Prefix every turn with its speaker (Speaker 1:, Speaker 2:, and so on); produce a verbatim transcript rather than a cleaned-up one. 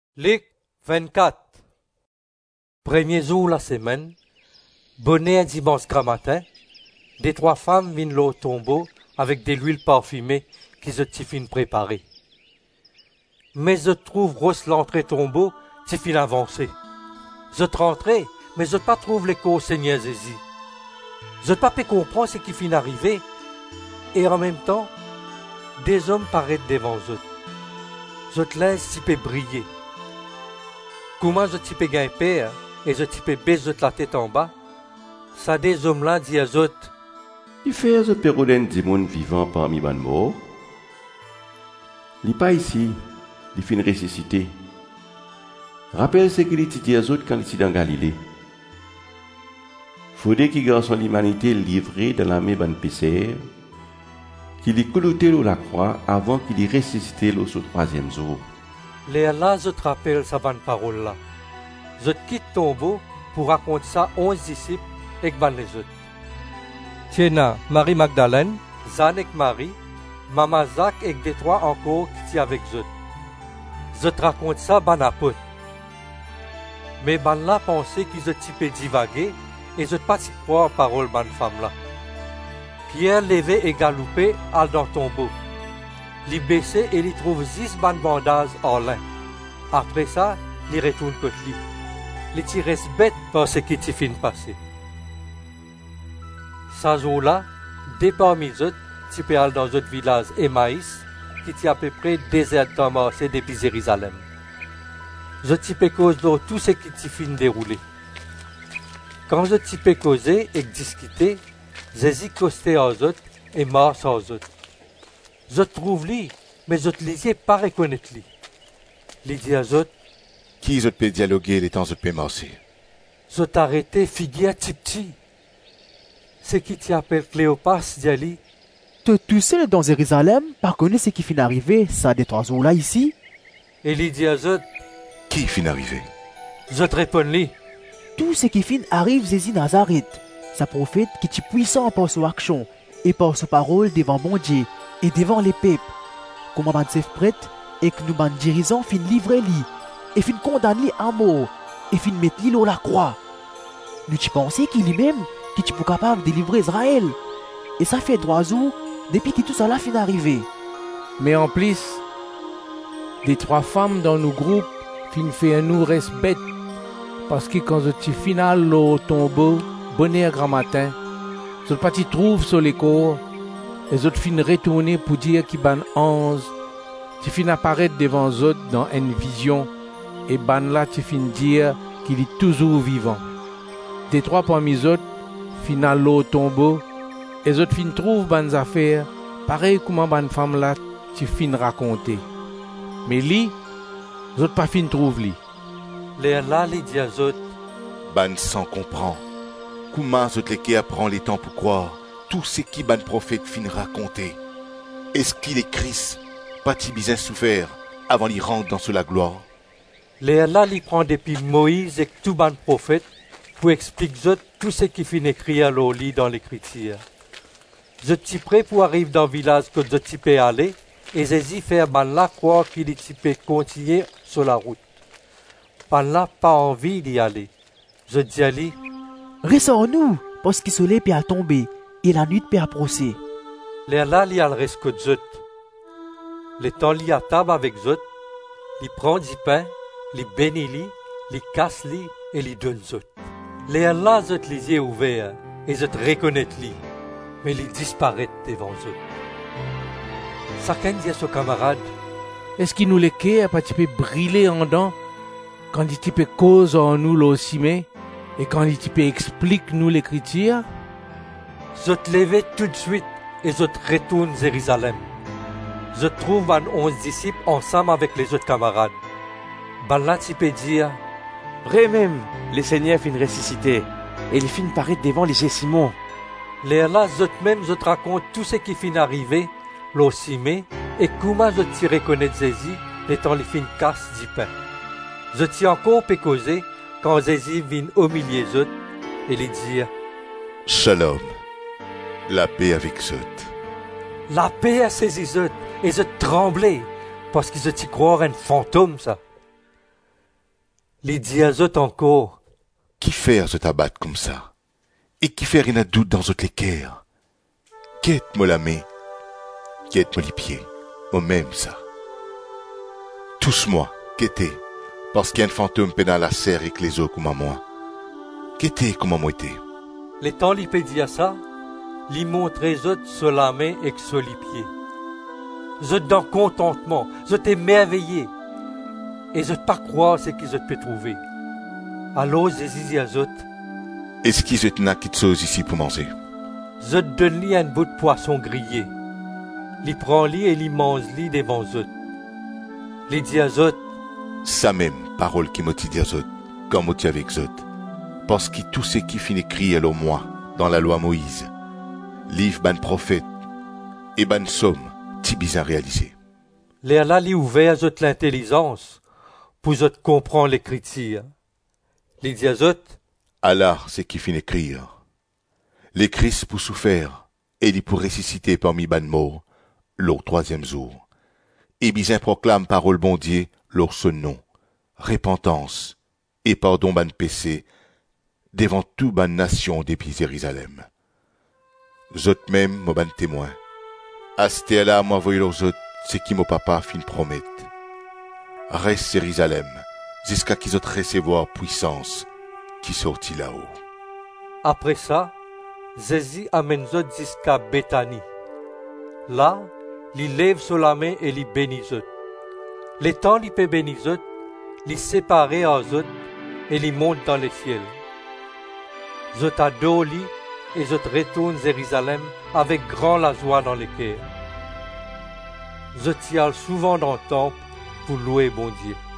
Speaker 1: Luc vingt-quatre. Premier jour la semaine, bonnet un dimanche grand matin, des trois femmes viennent au tombeau avec de l'huile parfumée qu'ils se tiffin préparer. Mais je trouve grosse l'entrée tombeau, tiffin avancé. Je rentré, mais je pas trouve l'écho au Seigneur Jésus. Je pas pu comprendre ce qui fin arrivé, et en même temps, des hommes paraissent devant eux. Je te laisse si peu briller. Comment je t'y peux grimper et je t'y peux baisser la tête en bas? Ça des hommes-là disent à eux.
Speaker 2: Il fait un pérodène des mondes vivants parmi les morts. Il n'est pas ici, il fait une ressuscité. Rappelle ce qu'il dit aux autres quand il est dans Galilée. Faudrait qu'il garçon l'humanité livré dans la main de pécheur, qu'il ait clouté la croix avant qu'il ait ressuscité au troisième jour.
Speaker 1: Les là, je te rappelle sa bonne parole-là. Je te quitte tombeau pour raconter ça aux onze disciples et ban les autres. Tiens, Marie Magdalène, Zan et Marie, Maman Zach et des trois encore qui sont avec eux. Je te raconte ça ban apôtre. Mais ban là pensait qu'ils se typé divaguer et je ne pas y croire aux paroles ban femme-là. Pierre levé et galopé al dans le tombeau. Il baissé et il trouve dix ban bandages en lin. Après ça, il retourne côté lui. Il t'y reste bête par ce qui t'y fin passé. Ce jour-là, des parmi eux, t'y peux aller dans un village Emmaïs, qui t'y à peu près deux heures de temps marché depuis Jérusalem. Je t'y peux cause de tout ce qui t'y fin déroulé. Quand je t'y peux causer et discuter, Jésus costé aux autres et marche aux autres. Je trouve lui, mais je te lisais pas reconnaître lui. Il dit à eux,
Speaker 3: qui je peux dialoguer les temps je peux marcher?
Speaker 1: Je t'arrêtais figuier petit petit. C'est qui t'appelle Cléopas, Diali.
Speaker 4: Te tout seul dans Jérusalem, par connaître ce qui fin arrivé, ça des trois jours là ici?
Speaker 1: Et il dit à eux,
Speaker 3: qui fin arrivé?
Speaker 1: Je te réponds lui.
Speaker 4: Tout ce qui fin arrive, Jésus Nazareth. Sa prophète qui est puissant par son action et par sa parole devant mon Dieu et devant les peuples. Comment ban chef prêtre et que nous ban dirigeants fin livrer lui et fin condamner à mort et fin mettre lui la croix. Nous tu pensais qu'il est même qui tu pas capable de délivrer Israël. Et ça fait trois jours depuis que tout cela fin arrivé.
Speaker 5: Mais en plus, des trois femmes dans nos groupes fin fait un nous reste bête parce que quand je suis final au tombeau, bonheur grand matin, je pas t'y trouve sur les cours. Les autres fin retourner pour dire qu'ils ban onze. Tu fin apparaître devant eux autres dans une vision. Et ban là tu fin dire qu'il est toujours vivant. Des trois parmi eux autres, fin au tombeau. Les autres fin trouvent ban affaires. Pareil comme ban femme là tu fin raconter. Mais lui, les autres pas fin trouve lui.
Speaker 1: Les là les dit à eux,
Speaker 3: Ban sans comprend. Comment je te apprend les temps pour croire tout ce qui ban prophète fin raconter? Est-ce qu'il est Christ, pas si bien souffert, avant d'y rentrer dans la gloire?
Speaker 1: Les là il prend depuis Moïse et tout ban prophète pour expliquer tout ce qui fin écrit à l'eau lit dans l'écriture. Je suis prêt pour arriver dans le village que je suis peux aller et Jésus fait ban là croire qu'il est peut continuer sur la route. Ban là pas envie d'y aller. Je dis à lui,
Speaker 4: Ressors-nous, parce que le soleil peut tomber et la nuit peut approcher.
Speaker 1: les là il reste que zut. Le temps li à table avec zut, il prend du pain, il bénit li, il casse li et il donne zut. Les là zut les yeux ouverts et zut reconnaît li, mais il disparaît devant zut. Chacun dit à son camarade,
Speaker 5: Est-ce qu'il nous les quai pas tu peux brûler en dents quand il tu peux cause en nous l'ossimé et quand il tu peux explique nous l'écriture?
Speaker 1: je te levais tout de suite et je te retourne Jérusalem. Je trouve un onze disciples ensemble avec les autres camarades. Ben là, tu peux dire,
Speaker 6: Vrai même, le Seigneur fin ressuscité et il fin paraître devant les Simon.
Speaker 1: les là, je te même, je te raconte tout ce qui fin arrivé, l'ossimé, et comment je t'y reconnais Jésus, étant les fins casse du pain. Je t'y encore peux causer quand Jésus vient au milieu d'eux et lui dire,
Speaker 3: Shalom, la paix avec eux.
Speaker 1: la paix a saisi eux et je tremblais parce que je t'y crois un fantôme, ça. Les dit à eux encore,
Speaker 3: Qui faire ce tabac comme ça? Et qui faire une doute dans votre l'équerre? Qu'est-moi la main? Qu'est-moi les pieds? Moi-même ça. Tous moi, qu'était? Parce qu'il y a un fantôme pénal la serre et que les autres comme à moi. Qu'était comment moi était?
Speaker 1: les temps li dit à ça, li montrer eux sur la main et sur les pieds. Eux dans contentement, eux émerveillés. Et eux pas croire ce qu'ils eux peut trouver. Alors Jésus dit à eux,
Speaker 3: Est-ce qu'ils êtes là qui te chose ici pour manger?
Speaker 1: eux donne-li un bout de poisson grillé. Li prend-li et li mange-li devant eux. Li dit à eux,
Speaker 3: Ça même, parole qui m'a dit à eux, comme m'a dit avec eux. Parce que tout ce qui finit écrit au moi, dans la loi Moïse, livre ban prophète, et ban somme, ti bien réalisé.
Speaker 1: les là li ouvert à eux l'intelligence, pour eux comprendre l'écriture. Li dit à eux,
Speaker 3: Allah, c'est qui finit écrire. Les Christ pour souffrir, et il pour ressusciter parmi ban morts, leur troisième jour. Et bien proclame parole bon Dieu, leur son nom, repentance, et pardon ban péché, devant tout ban nation depuis Jérusalem. Zot même, mo ban témoin. Asté là, moi voyez leurs autres, c'est qui mon papa fin promettre. Reste Jérusalem, jusqu'à qu'ils autres recevoir puissance, qui sortit là-haut.
Speaker 1: après ça, Jésus amène eux jusqu'à Béthanie. Là, il lève sur la main et il bénit eux. Les temps il peut bénir eux, il sépare à eux et il monte dans les ciels. Eux adorent lui et eux retournent à Jérusalem avec grand la joie dans les cœurs. Eux y allent souvent dans le temple pour louer bon Dieu.